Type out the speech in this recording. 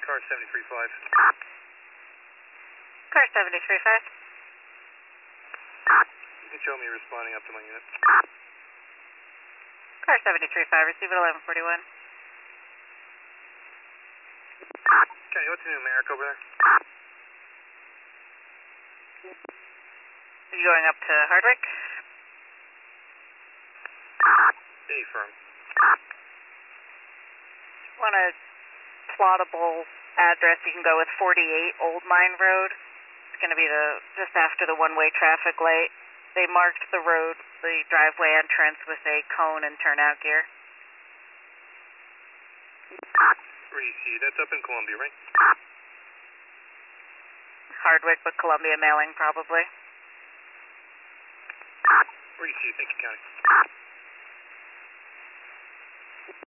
car 73.5. Car 73.5. You can show me responding up to my unit. Car 73.5, receive at 11:41. Okay, what's the numeric over there? Are you going up to Hardwick? A firm. Want a plottable address, you can go with 48 Old Mine Road. It's going to be just after the one-way traffic light. They marked the road, the driveway entrance with a cone and turnout gear. Receive. That's up in Columbia, right? Hardwick, but Columbia mailing probably. Receive. Thank you, County.